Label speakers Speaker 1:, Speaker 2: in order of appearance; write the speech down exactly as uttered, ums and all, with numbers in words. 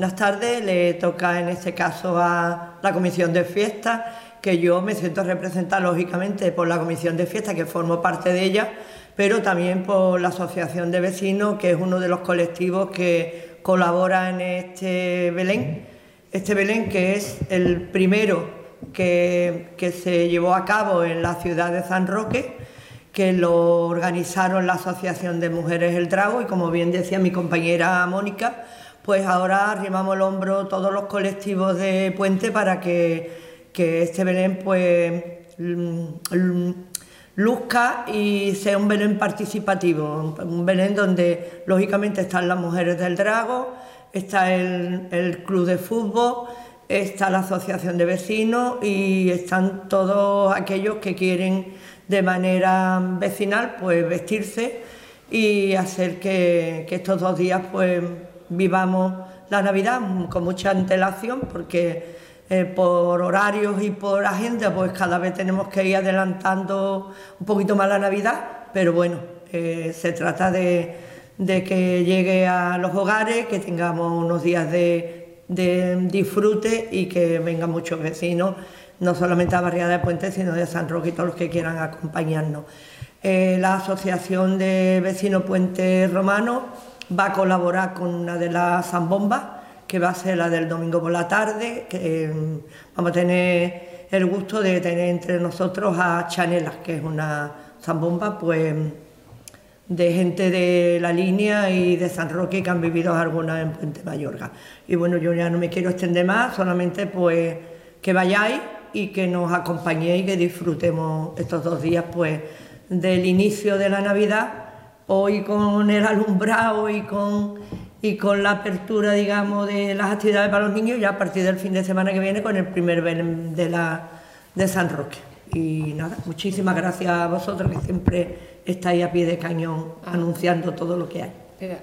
Speaker 1: buenas tardes. Le toca en este caso a la Comisión de Fiestas, que yo me siento representada lógicamente por la Comisión de Fiestas, que formo parte de ella, pero también por la Asociación de Vecinos, que es uno de los colectivos que colabora en este Belén. Este Belén, que es el primero que, que se llevó a cabo en la ciudad de San Roque, que lo organizaron la Asociación de Mujeres El Drago, y como bien decía mi compañera Mónica, pues ahora arrimamos el hombro todos los colectivos de Puente para que, que este Belén pues luzca y sea un Belén participativo, un Belén donde lógicamente están las Mujeres del Drago, está el, el club de fútbol, está la Asociación de Vecinos y están todos aquellos que quieren de manera vecinal pues vestirse y hacer que, que estos dos días pues vivamos la Navidad con mucha antelación, porque eh, por horarios y por agenda pues cada vez tenemos que ir adelantando un poquito más la Navidad, pero bueno, eh, se trata de, de que llegue a los hogares, que tengamos unos días de, de disfrute y que vengan muchos vecinos, no solamente a la barriada de Puente, sino de San Roque y todos los que quieran acompañarnos. Eh, la Asociación de Vecinos Puente Romano va a colaborar con una de las zambombas, que va a ser la del domingo por la tarde, que eh, vamos a tener el gusto de tener entre nosotros a Chanelas, que es una zambomba pues de gente de la línea y de San Roque que han vivido algunas en Puente Mayorga. Y bueno, yo ya no me quiero extender más, solamente pues que vayáis y que nos acompañéis y que disfrutemos estos dos días pues del inicio de la Navidad, hoy con el alumbrado y con, y con la apertura, digamos, de las actividades para los niños, ya a partir del fin de semana que viene con el primer Belén de, la, de San Roque. Y nada, muchísimas gracias a vosotros, que siempre estáis a pie de cañón anunciando todo lo que hay.